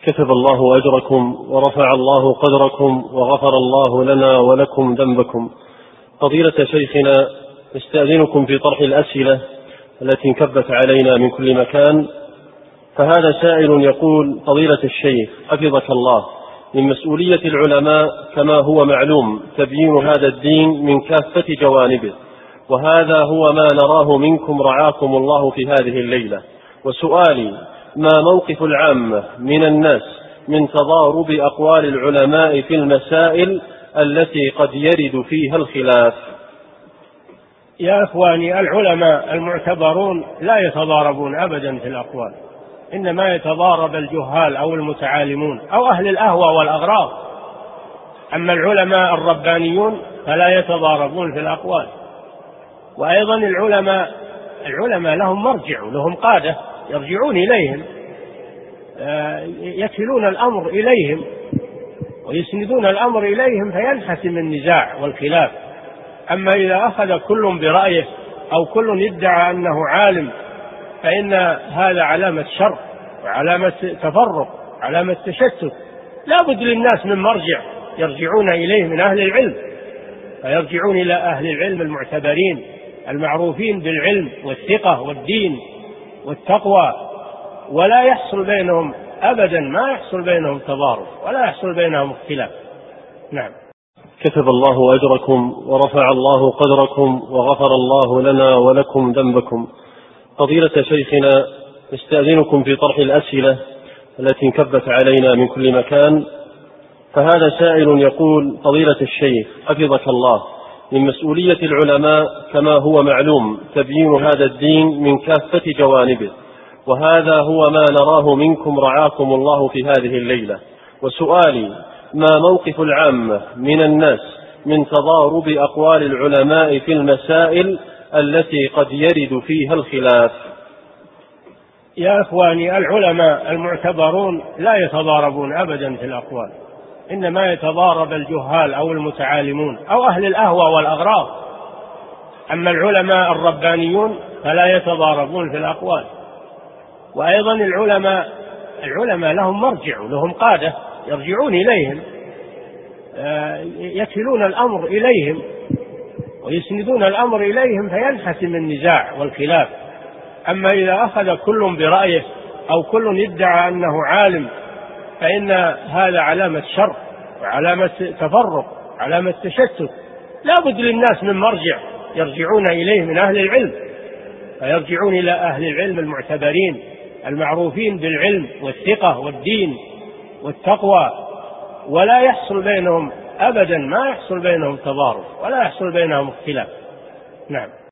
كتب الله أجركم ورفع الله قدركم وغفر الله لنا ولكم ذنبكم. فضيلة شيخنا، نستأذنكم في طرح الأسئلة التي انكبت علينا من كل مكان. فهذا سائل يقول: فضيلة الشيخ حفظك الله، من مسؤولية العلماء كما هو معلوم تبيين هذا الدين من كافة جوانبه، وهذا هو ما نراه منكم رعاكم الله في هذه الليلة. وسؤالي: ما موقف العامة من الناس من تضارب أقوال العلماء في المسائل التي قد يرد فيها الخلاف؟ يا إخواني، العلماء المعتبرون لا يتضاربون أبدا في الأقوال، إنما يتضارب الجهال أو المتعالمون أو أهل الأهوى والأغراض. أما العلماء الربانيون فلا يتضاربون في الأقوال. وأيضا العلماء لهم مرجع ولهم قادة يرجعون إليهم، يكلون الأمر إليهم ويسندون الأمر إليهم فينحسم النزاع والخلاف. أما إذا أخذ كل برأيه أو كل يدعى أنه عالم فإن هذا علامة شر وعلامة تفرق، علامة تشتت. لا بد للناس من مرجع يرجعون إليه من أهل العلم، فيرجعون إلى أهل العلم المعتبرين المعروفين بالعلم والثقة والدين والتقوى، ولا يحصل بينهم أبدا، ما يحصل بينهم تضارب ولا يحصل بينهم اختلاف. نعم. كتب الله أجركم ورفع الله قدركم وغفر الله لنا ولكم ذنبكم. فضيلة شيخنا، نستأذنكم في طرح الأسئلة التي انكبت علينا من كل مكان. فهذا سائل يقول: فضيلة الشيخ حفظك الله، من مسؤولية العلماء كما هو معلوم تبيين هذا الدين من كافة جوانبه، وهذا هو ما نراه منكم رعاكم الله في هذه الليلة. وسؤالي: ما موقف العامة من الناس من تضارب أقوال العلماء في المسائل التي قد يرد فيها الخلاف؟ يا إخواني، العلماء المعتبرون لا يتضاربون أبدا في الأقوال، إنما يتضارب الجهال أو المتعالمون أو أهل الأهوى والأغراض. أما العلماء الربانيون فلا يتضاربون في الأقوال. وأيضا العلماء لهم مرجع ولهم قادة يرجعون إليهم، يكلون الأمر إليهم ويسندون الأمر إليهم فينحسم النزاع والخلاف. أما إذا أخذ كل برأيه أو كل يدعى أنه عالم فإن هذا علامة شر وعلامة تفرق، علامة تشتت. لا بد للناس من مرجع يرجعون إليه من أهل العلم، فيرجعون إلى أهل العلم المعتبرين المعروفين بالعلم والثقة والدين والتقوى، ولا يحصل بينهم أبدا، ما يحصل بينهم تضارب ولا يحصل بينهم اختلاف. نعم.